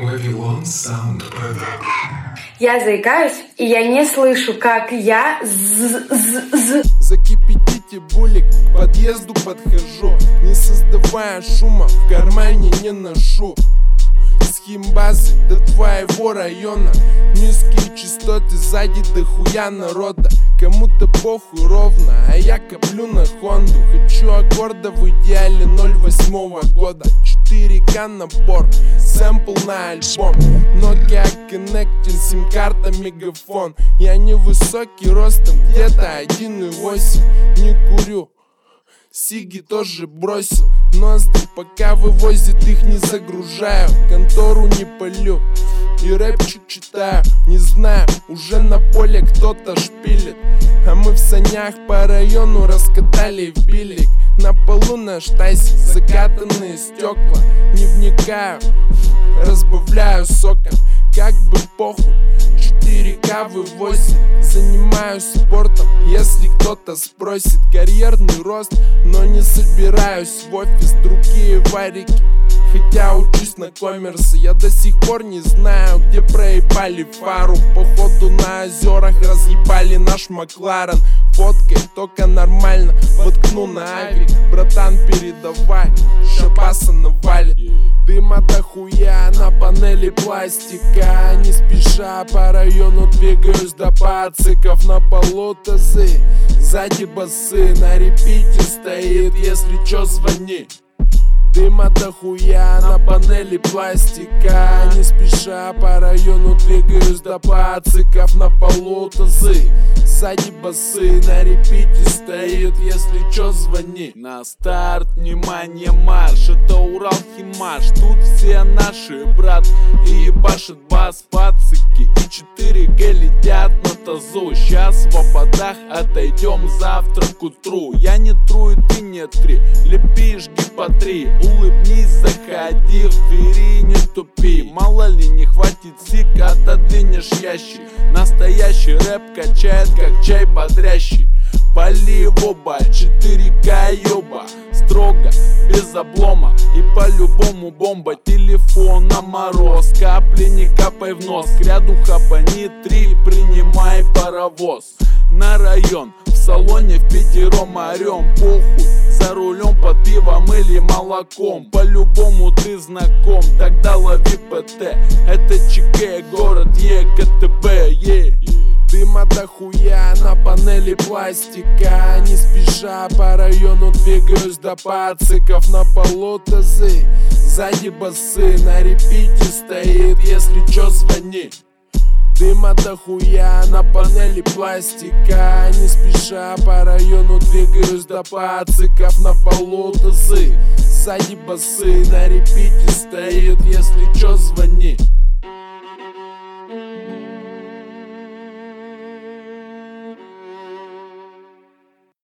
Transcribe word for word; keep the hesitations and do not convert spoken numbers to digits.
Вавилон Саунд Продакшн. Я заикаюсь, и я не слышу, как я з-з-з. Закипятите булик, к подъезду подхожу, не создавая шума, в кармане не ношу. С химбазы до твоего района, низкие частоты, сзади дохуя народа. Кому-то похуй ровно, а я коплю на Хонду. Хочу аккорда в идеале ноль восьмого года. четыре ка набор, сэмпл на альбом. Nokia Connecting, сим-карта, мегафон. Я невысокий ростом, где-то один и восемь. Не курю, сиги тоже бросил. Ноздри пока вывозит, их не загружаю. Контору не палю и рэпчик читаю. Не знаю, уже на поле кто-то шпилит, а мы в санях по району раскатали в билик. На полу на штайсе закатанные стекла. Не вникаю, разбавляю соком, как бы похуй. четыре ка вывозит, занимаюсь спортом. Если кто-то спросит, карьерный рост, но не собираюсь в офис, другие варики. Хотя учусь на коммерсе, я до сих пор не знаю, где проебали фару. Походу на озерах разъебали наш Макларен. Фоткай только нормально, воткну на авик. Братан, передавай, шабаса навалит. Дыма дохуя на панели пластика. Не спеша по району двигаюсь до пациков. На полу тазы, сзади басы. На репите стоит, если чё звони. Дыма дохуя на панели пластика. Не спеша по району двигаюсь до пациков. На полу тазы, сзади басы. На репите стоит, если чё звони. На старт, внимание, марш. Это Урал Химаш, тут все наши, брат. И ебашит бас, пацики. И четыре ка летят на тазу. Сейчас в ободах отойдем завтра к утру. Я не тру и ты не три, лепи, жги по три. Улыбнись, заходи, в двери не тупи. Мало ли не хватит сик, отодвинешь ящик. Настоящий рэп качает, как чай бодрящий. Пали в оба, четыре ка ёба. Строго, без облома и по-любому бомба. Телефон на мороз, капли не капай в нос. К ряду хапани три, принимай паровоз. На район, в салоне в пятером орем. Похуй, за рулем под пивом или молоком. По-любому ты знаком, тогда лови ПТ. Это ЧК, город ЕКТБ, е. Дыма дохуя на панели пластика. Не спеша по району двигаюсь до пациков. На полу тазы, сзади басы. На репите стоит, если чё звони. Дыма дохуя на панели пластика. Не спеша по району двигаюсь до пациков. На полу тазы, сзади басы. На репите стоит, если чё звони.